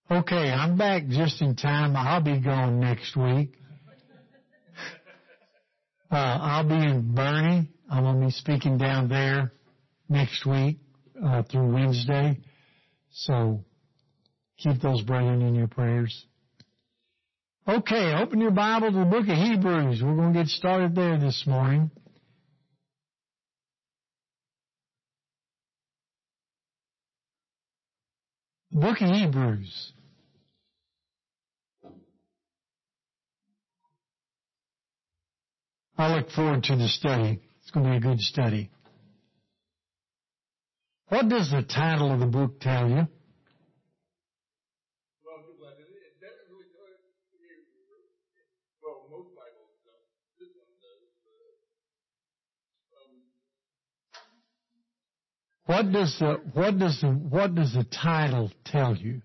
Okay, I'm back just in time. I'll be gone next week. I'll be in Bernie. I'm going to be speaking down there next week through Wednesday. So keep those brethren in your prayers. Okay, open your Bible to the book of Hebrews. We're going to get started there this morning. The book of Hebrews. I look forward to the study. It's going to be a good study. What does the title of the book tell you? Well, it doesn't really tell you. Well, most Bibles don't. This one does. What does the title tell you?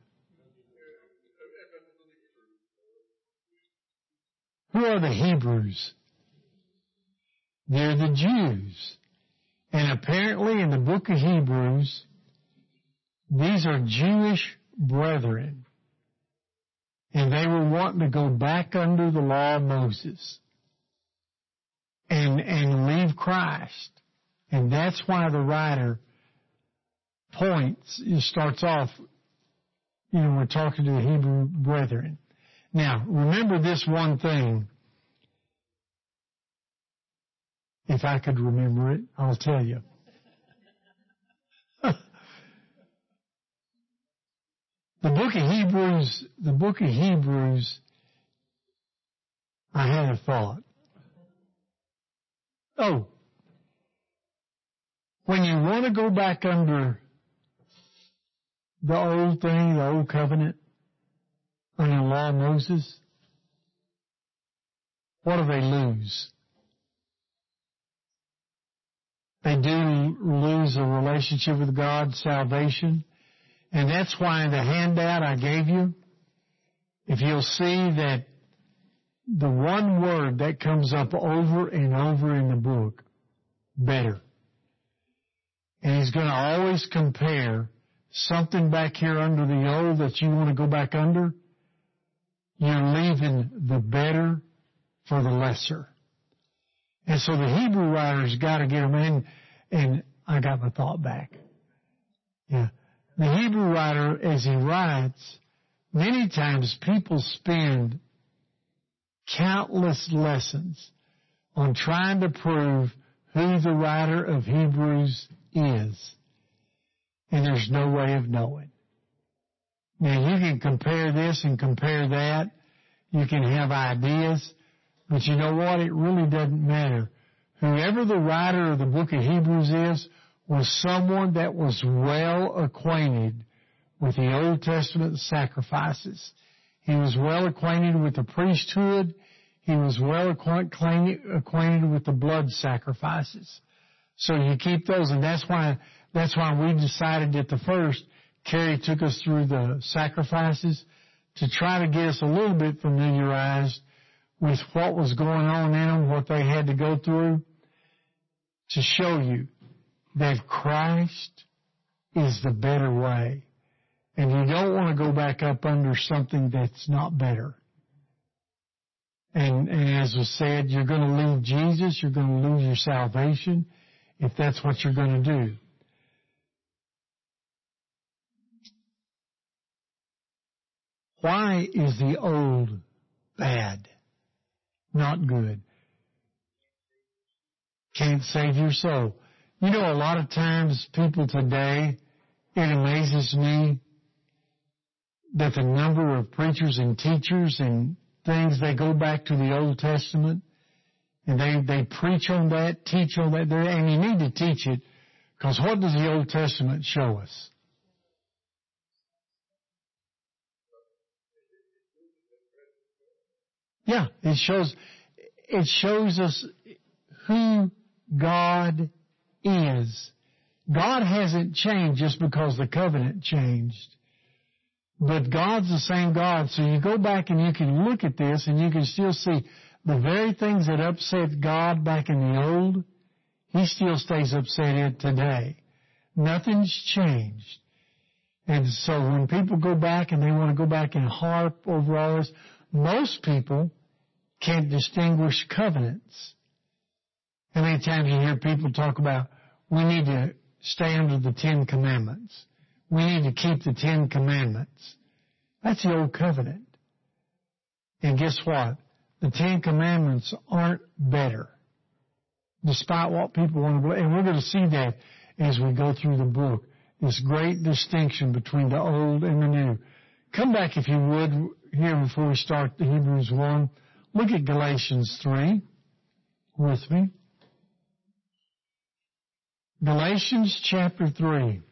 Who are the Hebrews? They're the Jews. And apparently in the book of Hebrews, these are Jewish brethren. And they were wanting to go back under the law of Moses and leave Christ. And that's why the writer starts off, we're talking to the Hebrew brethren. Now, remember this one thing. If I could remember it, I'll tell you. The book of Hebrews, I had a thought. Oh, when you want to go back under the old thing, the old covenant, under the law of Moses, what do they lose? They do lose a relationship with God, salvation. And that's why in the handout I gave you, if you'll see that the one word that comes up over and over in the book, better. And he's going to always compare something back here under the old that you want to go back under. You're leaving the better for the lesser. And so the Hebrew writers got to get them in, and I got my thought back. Yeah. The Hebrew writer, as he writes, many times people spend countless lessons on trying to prove who the writer of Hebrews is. And there's no way of knowing. Now you can compare this and compare that. You can have ideas. But you know what? It really doesn't matter. Whoever the writer of the book of Hebrews is, was someone that was well acquainted with the Old Testament sacrifices. He was well acquainted with the priesthood. He was well acquainted with the blood sacrifices. So you keep those, and that's why we decided at the first, Carrie took us through the sacrifices to try to get us a little bit familiarized with what was going on in them, what they had to go through, to show you that Christ is the better way. And you don't want to go back up under something that's not better. And as was said, you're going to leave Jesus, you're going to lose your salvation, if that's what you're going to do. Why is the old bad? Not good. Can't save your soul. A lot of times people today, it amazes me that the number of preachers and teachers and things, they go back to the Old Testament and they preach on that, teach on that, and you need to teach it, because what does the Old Testament show us? Yeah, it shows us who God is. God hasn't changed just because the covenant changed. But God's the same God. So you go back and you can look at this and you can still see the very things that upset God back in the old, He still stays upset at today. Nothing's changed. And so when people go back and they want to go back and harp over all this, most people can't distinguish covenants. How many times you hear people talk about, we need to stay under the 10 Commandments. We need to keep the 10 Commandments. That's the old covenant. And guess what? The 10 Commandments aren't better, despite what people want to believe. And we're going to see that as we go through the book, this great distinction between the old and the new. Come back, if you would, here before we start the Hebrews 1. Look at Galatians 3 with me. Galatians chapter 3.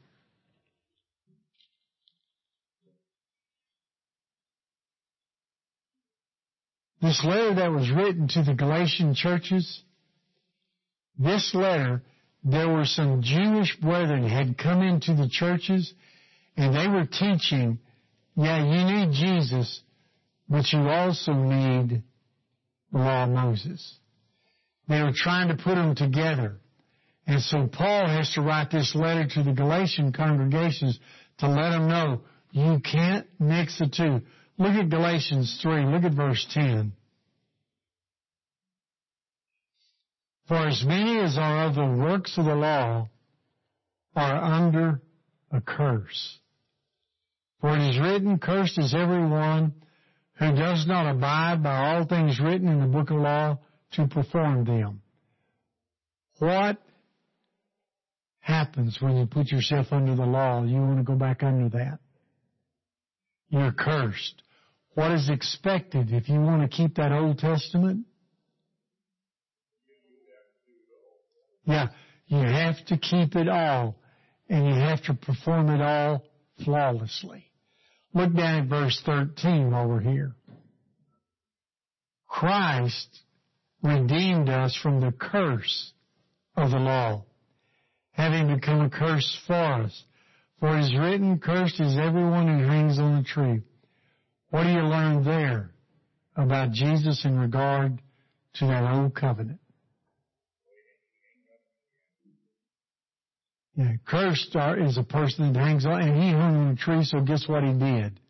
This letter that was written to the Galatian churches, this letter, there were some Jewish brethren had come into the churches, and they were teaching, yeah, you need Jesus, but you also need the law of Moses. They were trying to put them together. And so Paul has to write this letter to the Galatian congregations to let them know you can't mix the two. Look at Galatians 3. Look at verse 10. For as many as are of the works of the law are under a curse. For it is written, cursed is everyone who does not abide by all things written in the book of law to perform them. What happens when you put yourself under the law? You want to go back under that. You're cursed. What is expected if you want to keep that Old Testament? Yeah, you have to keep it all, and you have to perform it all flawlessly. Look down at verse 13 while we're here. Christ redeemed us from the curse of the law, having become a curse for us. For it is written, cursed is everyone who hangs on the tree. What do you learn there about Jesus in regard to that old covenant? Yeah, cursed is a person that hangs on, and he hung on a tree, so guess what he did?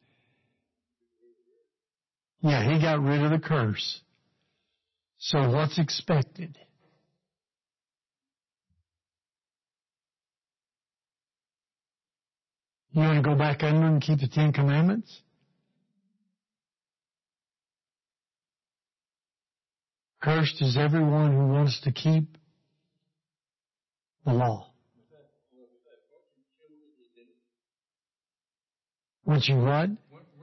Yeah, he got rid of the curse. So what's expected? You want to go back under and keep the 10 Commandments? Cursed is everyone who wants to keep the law. Once you what?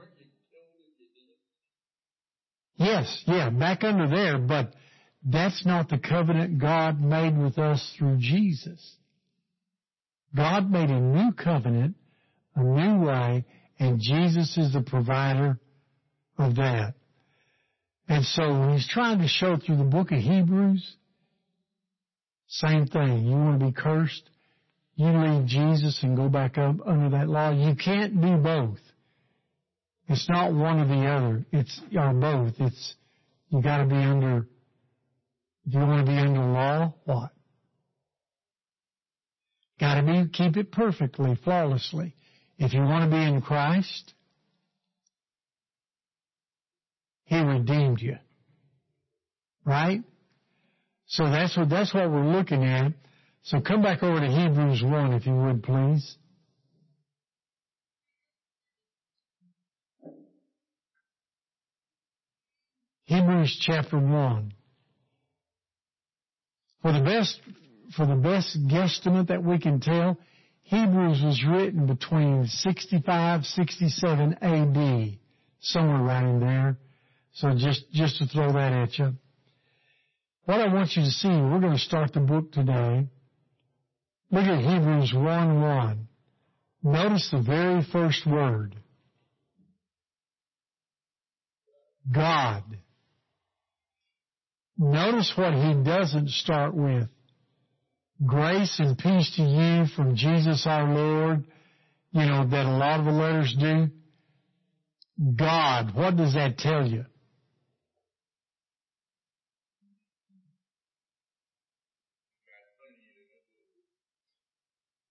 Yes, yeah, back under there, but that's not the covenant God made with us through Jesus. God made a new covenant, a new way, and Jesus is the provider of that. And so when he's trying to show through the book of Hebrews, same thing. You want to be cursed? You leave Jesus and go back up under that law. You can't do both. It's not one or the other. It's or both. It's you got to be under. If you want to be under law, what? Got to keep it perfectly, flawlessly. If you want to be in Christ, He redeemed you, right? So that's what we're looking at. So come back over to Hebrews 1, if you would, please. Hebrews chapter 1. For the best guesstimate that we can tell, Hebrews was written between 65, 67 AD, somewhere right in there. So just to throw that at you. What I want you to see, we're going to start the book today. Look at Hebrews 1:1. Notice the very first word. God. Notice what he doesn't start with. Grace and peace to you from Jesus our Lord. You know, that a lot of the letters do. God. What does that tell you?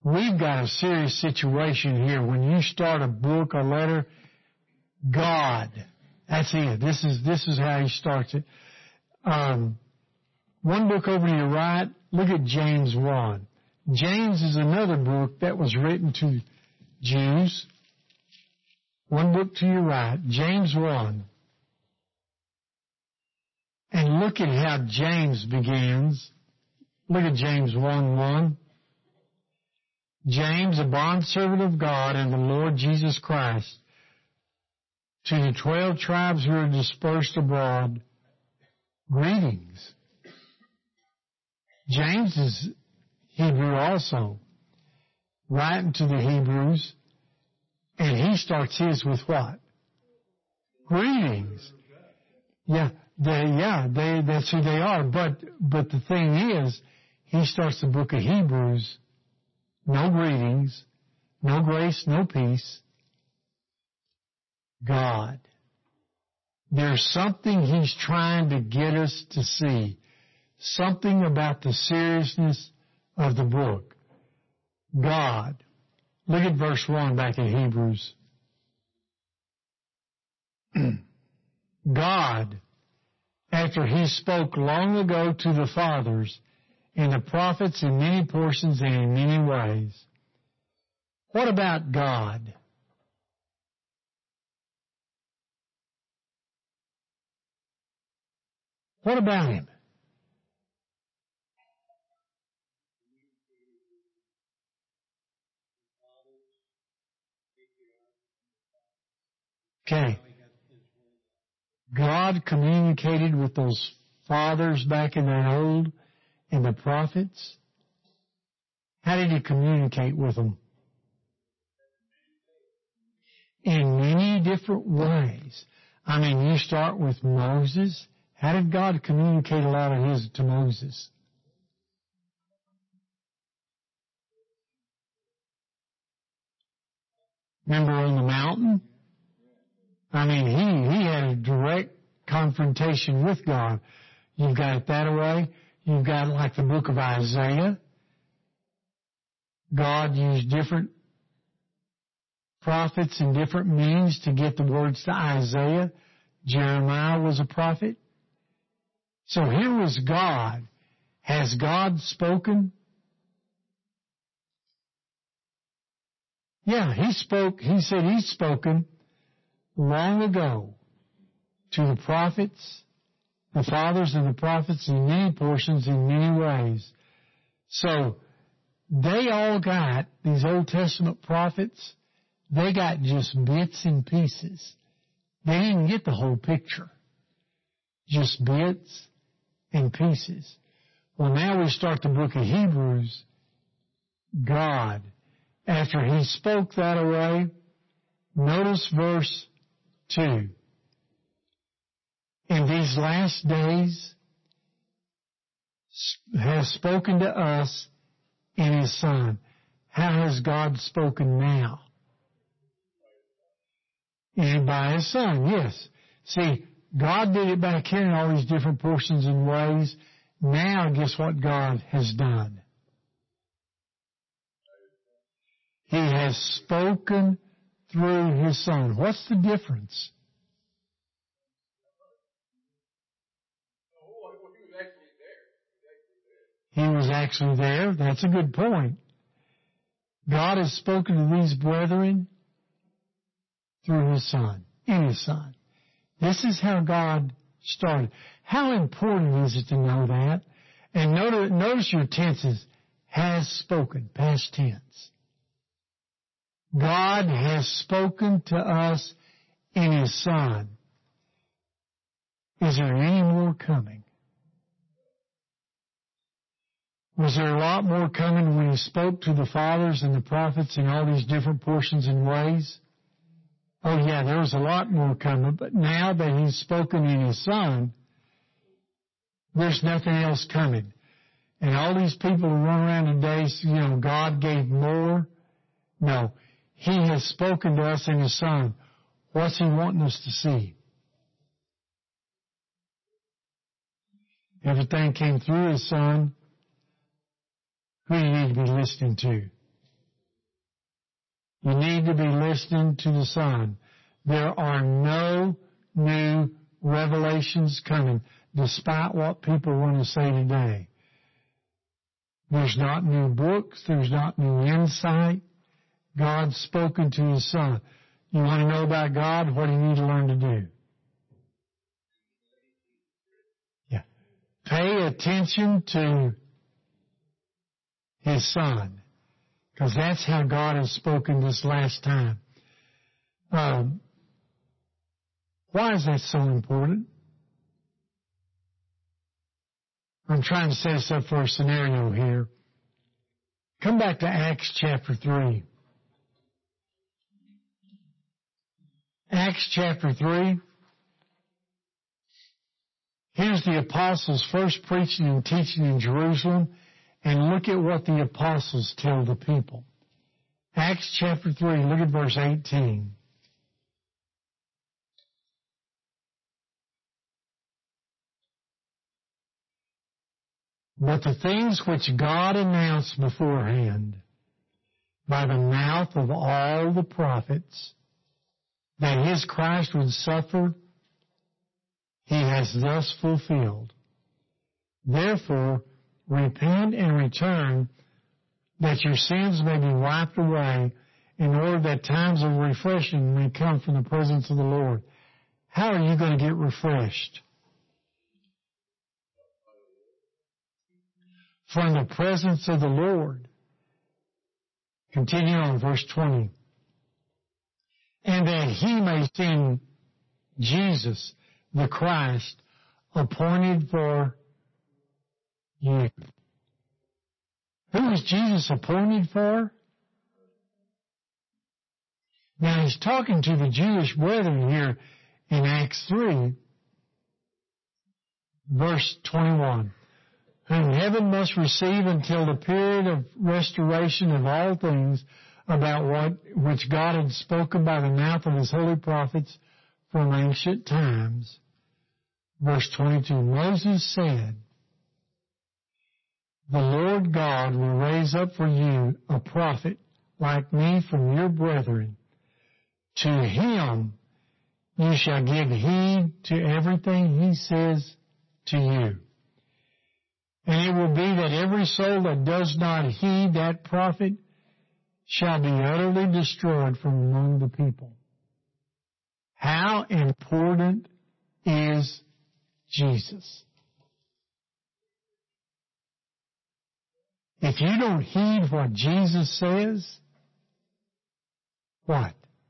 we've got a serious situation here. When you start a book, a letter, God, that's it. This is how he starts it. One book over to your right, look at James 1. James is another book that was written to Jews. One book to your right, James 1. And look at how James begins. Look at James 1:1. James, a bondservant of God and the Lord Jesus Christ, to the 12 tribes who are dispersed abroad, greetings. James is Hebrew also, writing to the Hebrews, and he starts his with what? Greetings. That's who they are. But the thing is, he starts the book of Hebrews, no greetings, no grace, no peace. God. There's something he's trying to get us to see. Something about the seriousness of the book. God. Look at verse 1 back in Hebrews. God, after he spoke long ago to the fathers and the prophets in many portions and in many ways. What about God? What about him? Okay. God communicated with those fathers back in that old and the prophets. How did he communicate with them? In many different ways. I mean, you start with Moses. How did God communicate a lot of his to Moses? Remember on the mountain? I mean, he had a direct confrontation with God. You've got it that way. You've got like the book of Isaiah. God used different prophets and different means to get the words to Isaiah. Jeremiah was a prophet. So here was God. Has God spoken? Yeah, he spoke. He said he's spoken long ago to the prophets, the fathers and the prophets in many portions, in many ways. So they all got, these Old Testament prophets, they got just bits and pieces. They didn't get the whole picture. Just bits and pieces. Well, now we start the book of Hebrews. God, after he spoke that away, notice verse 2. In these last days has spoken to us in his Son. How has God spoken now? And by his Son, yes. See, God did it back here in all these different portions and ways. Now, guess what God has done? He has spoken through his Son. What's the difference? He was actually there. That's a good point. God has spoken to these brethren through his Son, in his Son. This is how God started. How important is it to know that? And notice your tenses. Has spoken, past tense. God has spoken to us in his Son. Is there any more coming? Was there a lot more coming when he spoke to the fathers and the prophets in all these different portions and ways? Oh yeah, there was a lot more coming, but now that he's spoken in his Son, there's nothing else coming. And all these people who run around today, God gave more. No, he has spoken to us in his Son. What's he wanting us to see? Everything came through his Son. Who do you need to be listening to? You need to be listening to the Son. There are no new revelations coming, despite what people want to say today. There's not new books. There's not new insight. God's spoken to His Son. You want to know about God? What do you need to learn to do? Yeah. Pay attention to His Son, because that's how God has spoken this last time. Why is that so important? I'm trying to set us up for a scenario here. Come back to Acts chapter 3. Acts chapter 3. Here's the apostles first preaching and teaching in Jerusalem, and look at what the apostles tell the people. Acts chapter 3, look at verse 18. But the things which God announced beforehand by the mouth of all the prophets, that His Christ would suffer, He has thus fulfilled. Therefore, repent and return, that your sins may be wiped away, in order that times of refreshing may come from the presence of the Lord. How are you going to get refreshed? From the presence of the Lord. Continue on, verse 20. And that He may send Jesus, the Christ, appointed for you. Who is Jesus appointed for? Now He's talking to the Jewish brethren here in Acts 3, verse 21. Whom heaven must receive until the period of restoration of all things, about which God had spoken by the mouth of His holy prophets from ancient times. Verse 22, Moses said, the Lord God will raise up for you a prophet like me from your brethren. To him you shall give heed to everything he says to you. And it will be that every soul that does not heed that prophet shall be utterly destroyed from among the people. How important is Jesus? If you don't heed what Jesus says, what?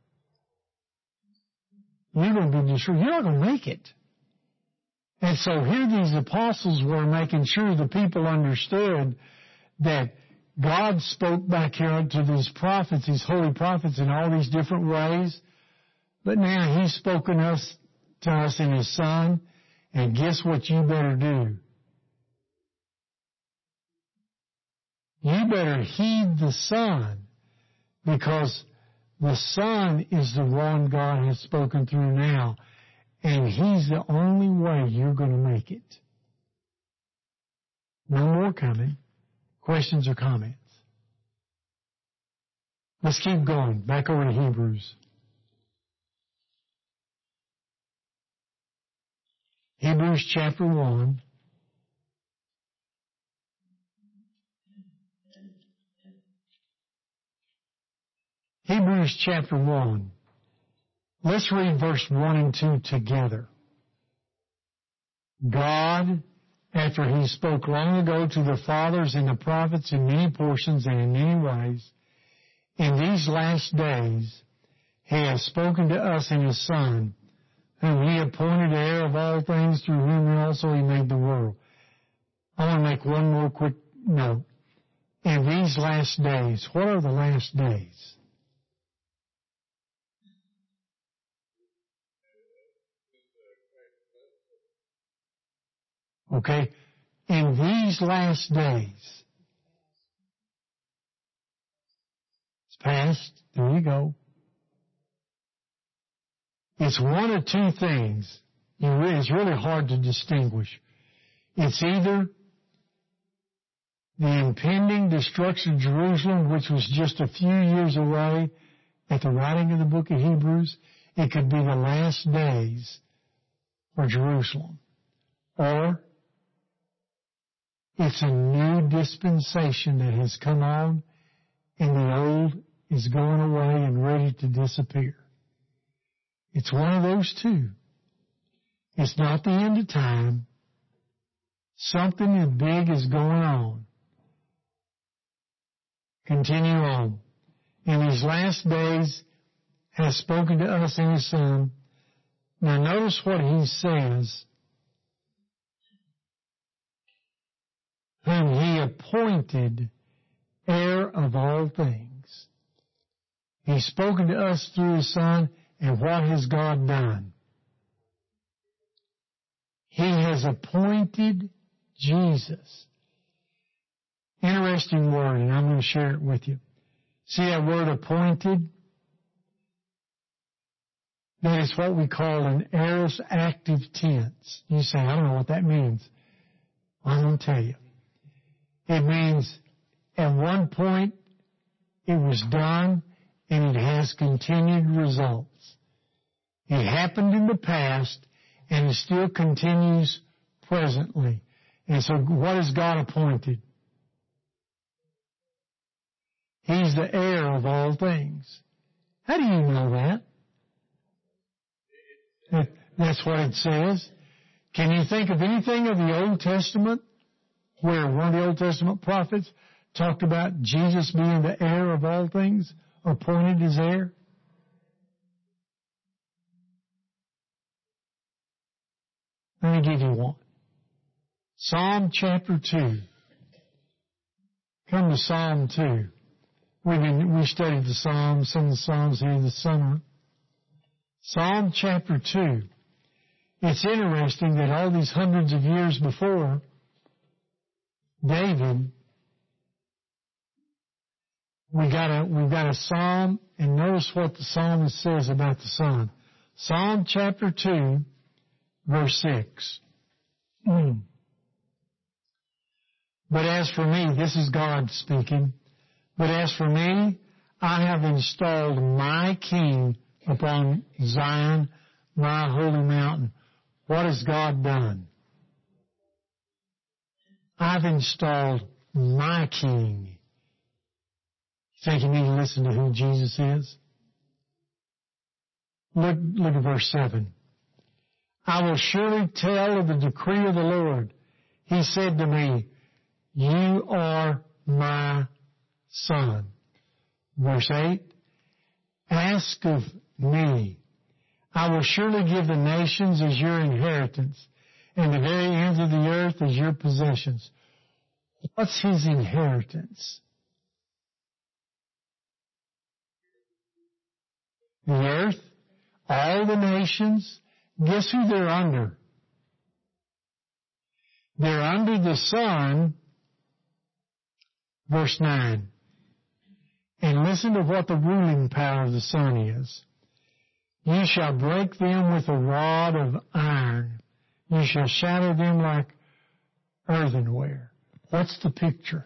You're going to be destroyed. You're not going to make it. And so here these apostles were making sure the people understood that God spoke back here to these prophets, these holy prophets, in all these different ways. But now He's spoken to us in His Son. And guess what you better do? You better heed the Son, because the Son is the one God has spoken through now. And He's the only way you're going to make it. No more coming. Questions or comments? Let's keep going. Back over to Hebrews. Hebrews chapter 1. Hebrews chapter 1. Let's read verse 1 and 2 together. God, after He spoke long ago to the fathers and the prophets in many portions and in many ways, in these last days He has spoken to us in His Son, whom He appointed heir of all things, through whom also He made the world. I want to make one more quick note. In these last days, what are the last days? Okay? In these last days. It's past. There you go. It's one of two things. It's really hard to distinguish. It's either the impending destruction of Jerusalem, which was just a few years away, at the writing of the book of Hebrews, it could be the last days for Jerusalem. Or it's a new dispensation that has come on and the old is going away and ready to disappear. It's one of those two. It's not the end of time. Something big is going on. Continue on. In these last days has spoken to us in His Son. Now notice what He says. Whom He appointed heir of all things. He's spoken to us through His Son, and what has God done? He has appointed Jesus. Interesting word, and I'm going to share it with you. See that word appointed? That is what we call an aorist active tense. You say, I don't know what that means. I'm going to tell you. It means at one point it was done and it has continued results. It happened in the past and it still continues presently. And so what has God appointed? He's the heir of all things. How do you know that? That's what it says. Can you think of anything of the Old Testament where one of the Old Testament prophets talked about Jesus being the heir of all things, appointed as heir? Let me give you one. Psalm chapter 2. Come to Psalm 2. We studied the Psalms, some of the Psalms here this summer. Psalm chapter 2. It's interesting that all these hundreds of years before, David, we've got a psalm, and notice what the psalmist says about the Son. Psalm chapter 2, verse 6. But as for me, this is God speaking, but as for me, I have installed my King upon Zion, my holy mountain. What has God done? I've installed my King. You think you need to listen to who Jesus is? Look at verse 7. I will surely tell of the decree of the Lord. He said to me, you are my Son. Verse 8. Ask of me. I will surely give the nations as your inheritance, and the very ends of the earth as your possessions. What's His inheritance? The earth, all the nations. Guess who they're under? They're under the Son. Verse 9. And listen to what the ruling power of the Son is. You shall break them with a rod of iron. You shall shatter them like earthenware. What's the picture?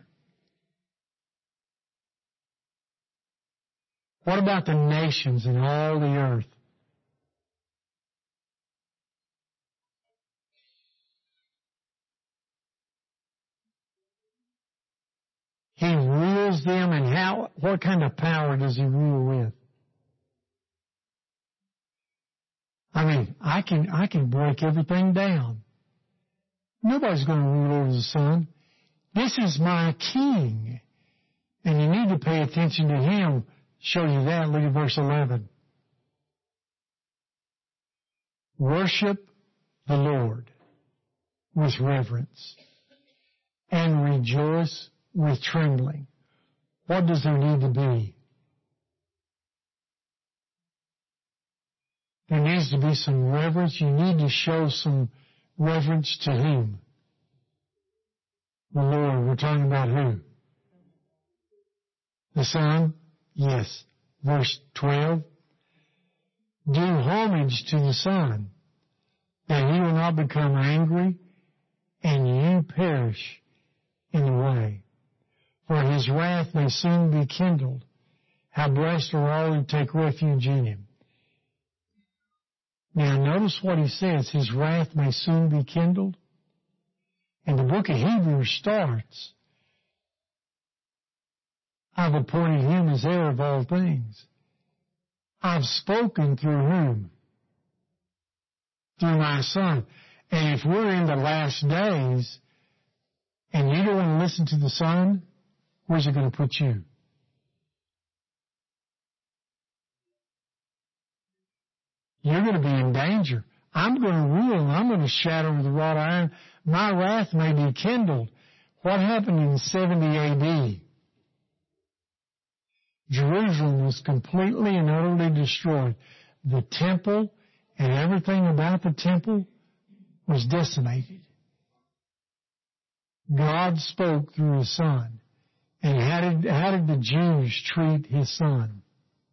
What about the nations and all the earth? He rules them, and what kind of power does He rule with? I mean, I can break everything down. Nobody's going to rule over the Son. This is my King. And you need to pay attention to Him. Show you that. Look at verse 11. Worship the Lord with reverence and rejoice with trembling. What does there need to be? There needs to be some reverence. You need to show some reverence to whom? The Lord. We're talking about who? The Son? Yes. Verse 12. Do homage to the Son, that He will not become angry and you perish in the way. For His wrath may soon be kindled, How blessed are all who take refuge in him. Now notice what he says, his wrath may soon be kindled. And the book of Hebrews starts, I've appointed him as heir of all things. I've spoken through whom? Through my Son. And if we're in the last days and you don't want to listen to the Son, where's it going to put you? You're going to be in danger. I'm going to rule. I'm going to shatter with a rod of iron. My wrath may be kindled. What happened in 70 A.D.? Jerusalem was completely and utterly destroyed. The temple and everything about the temple was decimated. God spoke through His Son. And how did the Jews treat His Son?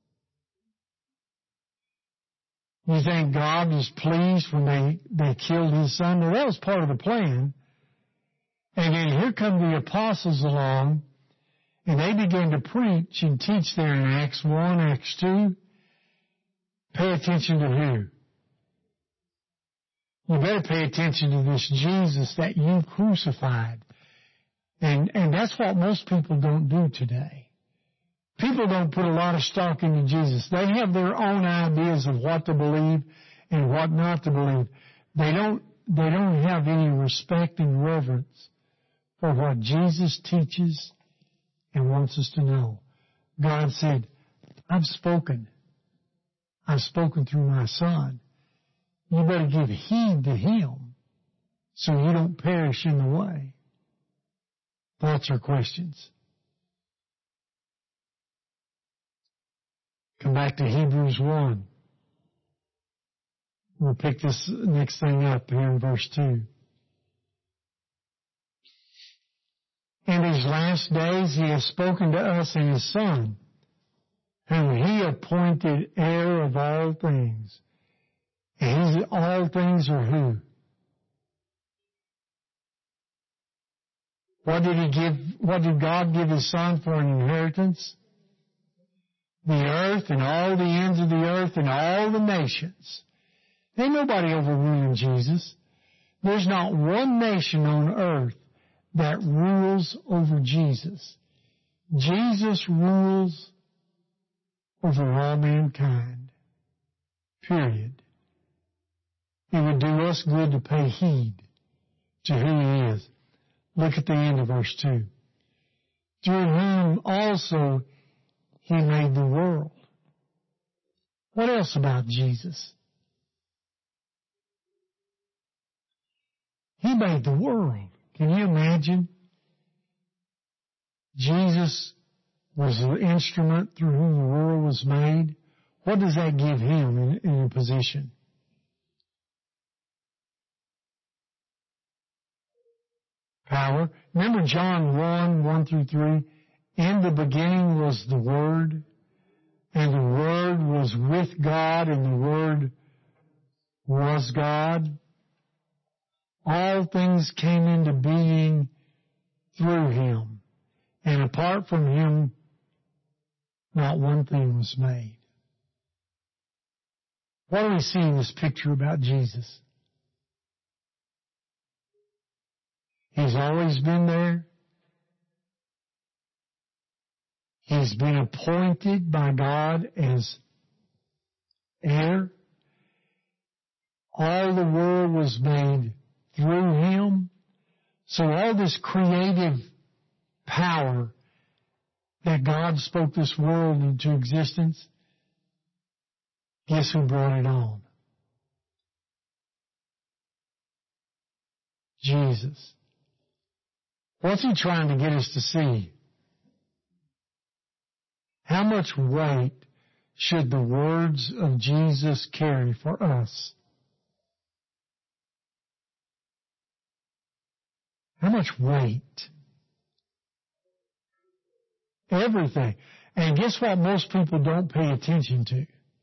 You think God was pleased when they killed His Son? Well, that was part of the plan. And then here come the apostles along, and they began to preach and teach there in Acts 1, Acts 2. Pay attention to who? You better pay attention to this Jesus that you crucified. And that's what most people don't do today. People don't put a lot of stock into Jesus. They have their own ideas of what to believe and what not to believe. They don't have any respect and reverence for what Jesus teaches and wants us to know. God said, I've spoken. I've spoken through my Son. You better give heed to Him so you don't perish in the way. Thoughts or questions? Come back to Hebrews 1. We'll pick this next thing up here in verse 2. In these last days He has spoken to us in His Son, whom He appointed heir of all things. And all things are who? What did God give His Son for an inheritance? The earth and all the ends of the earth and all the nations. Ain't nobody overruling Jesus. There's not one nation on earth that rules over Jesus. Jesus rules over all mankind. Period. It would do us good to pay heed to who He is. Look at the end of verse 2. Through whom also He made the world. What else about Jesus? He made the world. Can you imagine? Jesus was the instrument through whom the world was made. What does that give Him in a position? Power. Remember John 1 through 3? In the beginning was the Word, and the Word was with God, and the Word was God. All things came into being through Him, and apart from Him, not one thing was made. What do we see in this picture about Jesus? He's always been there. He's been appointed by God as heir. All the world was made through Him. So all this creative power that God spoke this world into existence, guess who brought it on? Jesus. What's He trying to get us to see? How much weight should the words of Jesus carry for us? How much weight? Everything. And guess what most people don't pay attention to?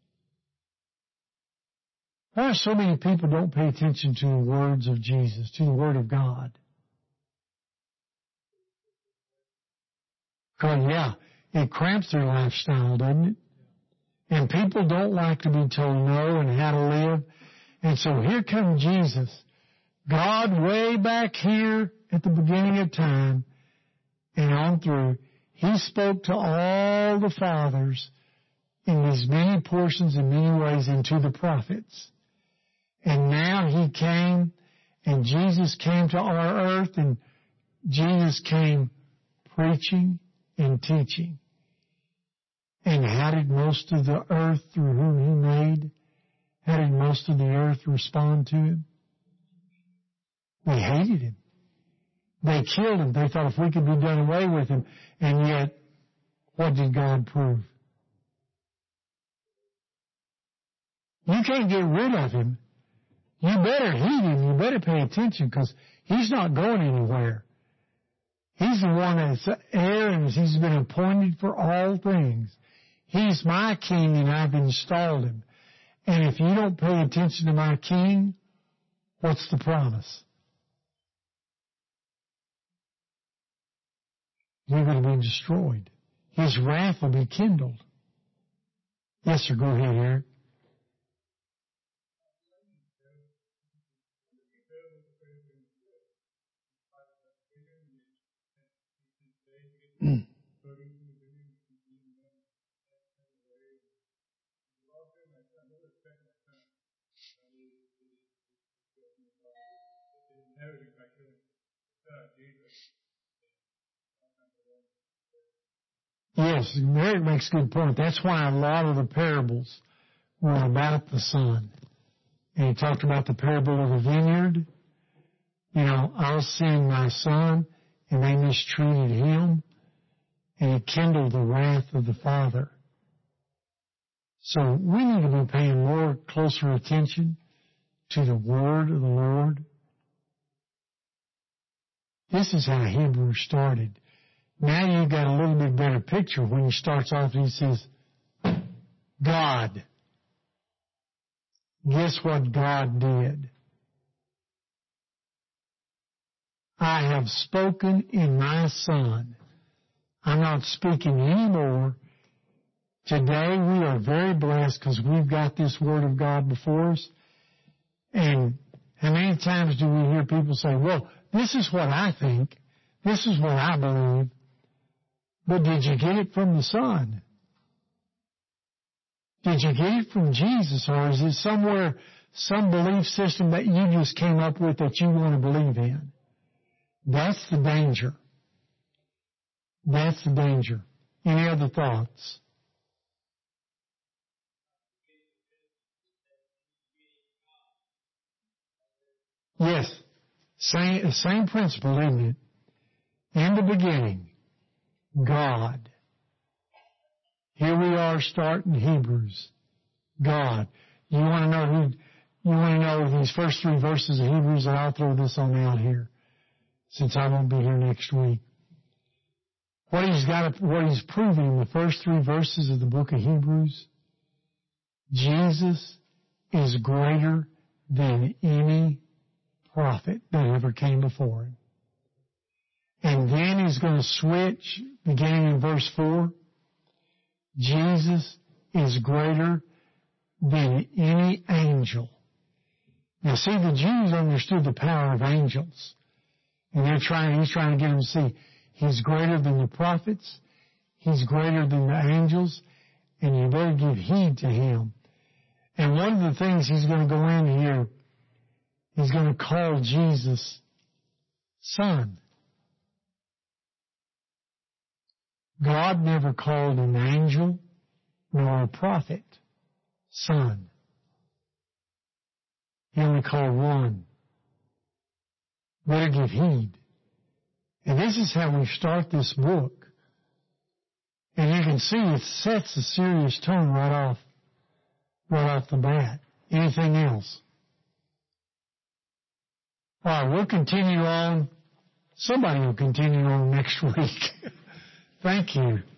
Why are so many people don't pay attention to the words of Jesus, to the Word of God? Because, it cramps their lifestyle, doesn't it? And people don't like to be told no and how to live. And so here comes Jesus, God way back here at the beginning of time and on through. He spoke to all the fathers in these many portions in many ways and to the prophets. And now He came, and Jesus came to our earth, and Jesus came preaching and teaching. And how did most of the earth through whom He made, how did most of the earth respond to Him? They hated Him. They killed Him. They thought if we could be done away with Him. And yet, what did God prove? You can't get rid of Him. You better heed Him. You better pay attention because He's not going anywhere. He's the one that's heir and He's been appointed for all things. He's my King and I've installed Him. And if you don't pay attention to my King, what's the promise? You're going to be destroyed. His wrath will be kindled. Yes, sir. Go ahead, Eric. Yes, Eric makes a good point. That's why a lot of the parables were about the Son. And he talked about the parable of the vineyard. You know, I'll send my Son, and they mistreated Him, and it kindled the wrath of the Father. So we need to be paying more closer attention to the Word of the Lord. This is how Hebrews started. Now you've got a little bit better picture when he starts off and he says, God. Guess what God did? I have spoken in my Son. I'm not speaking anymore. Today we are very blessed because we've got this Word of God before us. And how many times do we hear people say, well, this is what I think. This is what I believe. But did you get it from the Son? Did you get it from Jesus? Or is it somewhere, some belief system that you just came up with that you want to believe in? That's the danger. That's the danger. Any other thoughts? Yes. Same principle, isn't it? In the beginning, God. Here we are starting Hebrews. God. You want to know these first 3 verses of Hebrews, and I'll throw this on out here, since I won't be here next week. What he's proving in the first 3 verses of the book of Hebrews, Jesus is greater than any prophet that ever came before Him. And then he's going to switch, beginning in verse 4. Jesus is greater than any angel. Now see, the Jews understood the power of angels. And he's trying to get them to see He's greater than the prophets. He's greater than the angels. And you better give heed to Him. And one of the things he's going to go in here, he's going to call Jesus Son. God never called an angel nor a prophet Son. He only called one. Better give heed. And this is how we start this book. And you can see it sets a serious tone right off the bat. Anything else? All right, we'll continue on. Somebody will continue on next week. Thank you.